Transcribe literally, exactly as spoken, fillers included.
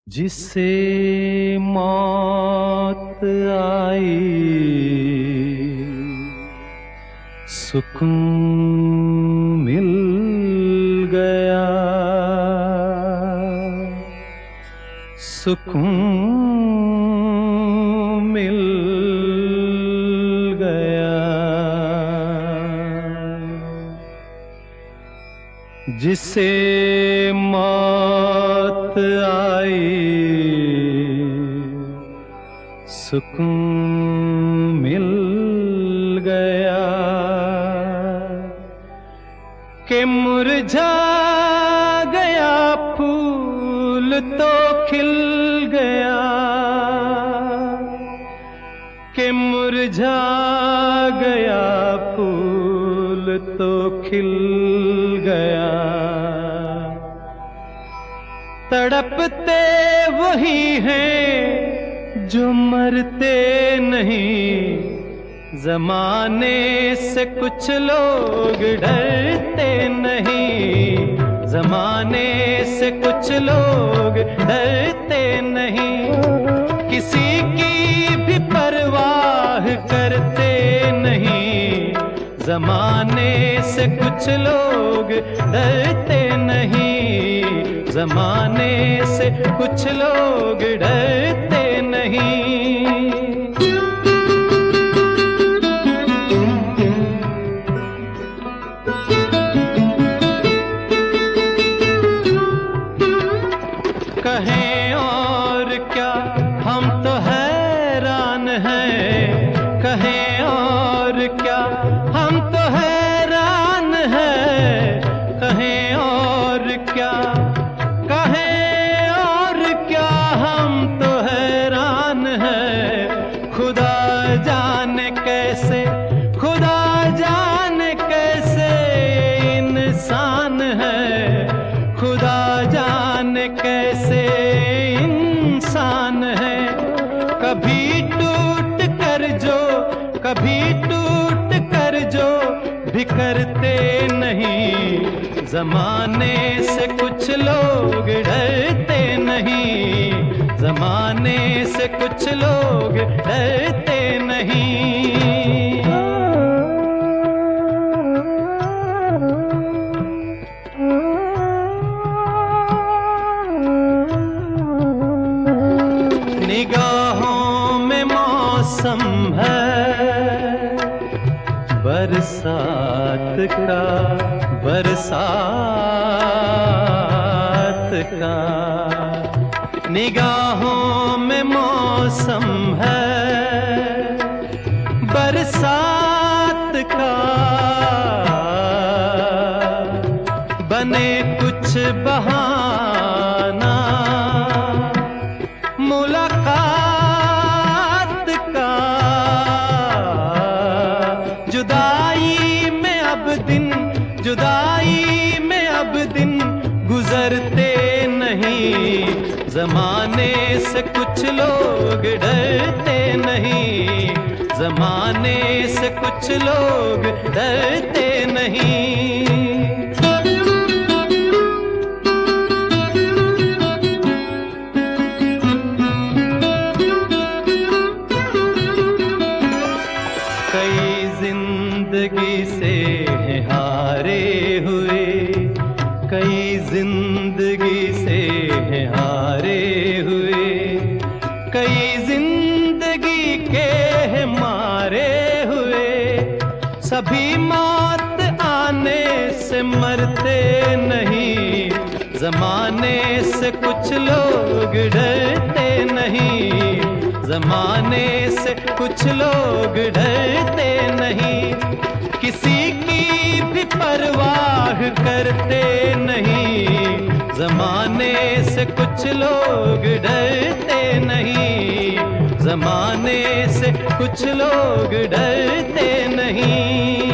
जिसे मौत आई सुकून मिल गया, सुकून मिल गया। जिसे मौत आई सुकून मिल गया कि मुरझा गया फूल तो खिल गया, कि मुरझा गया फूल तो खिल गया। तड़पते वही हैं जो मरते नहीं, ज़माने से कुछ लोग डरते नहीं, ज़माने से कुछ लोग डरते नहीं। किसी की भी परवाह करते नहीं, ज़माने से कुछ लोग डरते नहीं, ज़माने से कुछ लोग डरते नहीं। कहें और क्या हम तो हैरान हैं, कहें और क्या हम तो हैरान हैं, कहें और क्या, कहें और क्या हम तो हैरान हैं। खुदा जाने कैसे, खुदा जाने कैसे इंसान है, खुदा जाने कैसे इंसान है। कभी टूट कर जो, कभी टूट कर जो बिखरते नहीं, ज़माने से कुछ लोग डरते नहीं, ज़माने से कुछ लोग डरते नहीं। निगाहों में मौसम है बरसात का, बरसात का। निगाहों में मौसम है बरसात का। बने कुछ बहाना मुलाकात का, जुदाई में अब दिन, जुदाई में अब दिन गुजरते नहीं, ज़माने से कुछ लोग डरते नहीं, ज़माने से कुछ लोग डरते नहीं। कई जिंदगी से हारे हुए, कई जिंदगी से हारे हुए, कई जिंदगी के मारे हुए। सभी मौत आने से मरते नहीं, ज़माने से कुछ लोग डरते नहीं, ज़माने से कुछ लोग डरते नहीं। किसी की भी परवाह करते नहीं, ज़माने से कुछ लोग डरते नहीं, ज़माने से कुछ लोग डरते नहीं।